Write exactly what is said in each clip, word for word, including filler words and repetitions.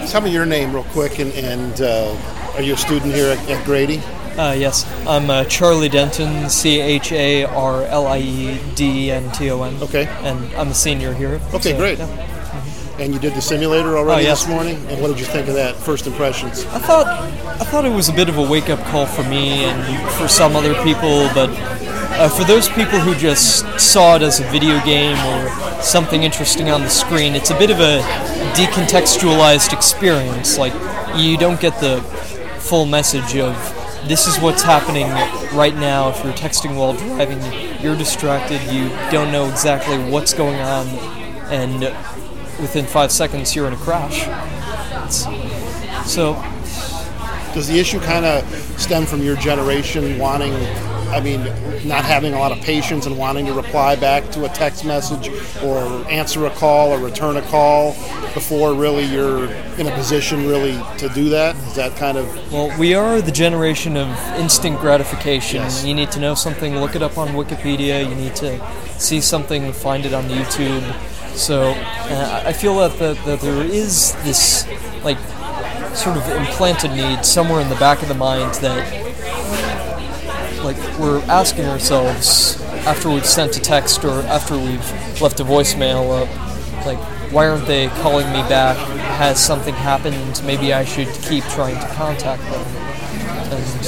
tell me your name real quick, and, and uh, are you a student here at, at Grady? Uh, yes, I'm uh, Charlie Denton, C H A R L I E D E N T O N. Okay. And I'm a senior here. Okay, so, great. Yeah. Mm-hmm. And you did the simulator already oh, yes. this morning? And what did you think of that, first impressions? I thought I thought it was a bit of a wake-up call for me and for some other people, but uh, for those people who just saw it as a video game or something interesting on the screen, it's a bit of a decontextualized experience. Like, you don't get the full message of this is what's happening right now. If you're texting while driving, you're distracted, you don't know exactly what's going on, and within five seconds you're in a crash. It's, so... Does the issue kind of stem from your generation wanting, I mean, not having a lot of patience and wanting to reply back to a text message or answer a call or return a call before really you're in a position really to do that? Is that kind of... Well, we are the generation of instant gratification. Yes. You need to know something, look it up on Wikipedia. You need to see something, find it on YouTube. So uh, I feel that, that, that there is this, like, sort of implanted need somewhere in the back of the mind that, like, we're asking ourselves after we've sent a text or after we've left a voicemail, uh, like, why aren't they calling me back? Has something happened? Maybe I should keep trying to contact them. And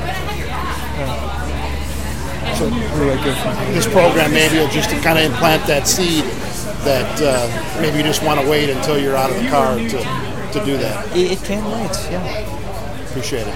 uh, so where do I go from here? This program maybe will just kind of implant that seed that uh, maybe you just want to wait until you're out of the car to, to do that. It, it can wait, yeah. Appreciate it.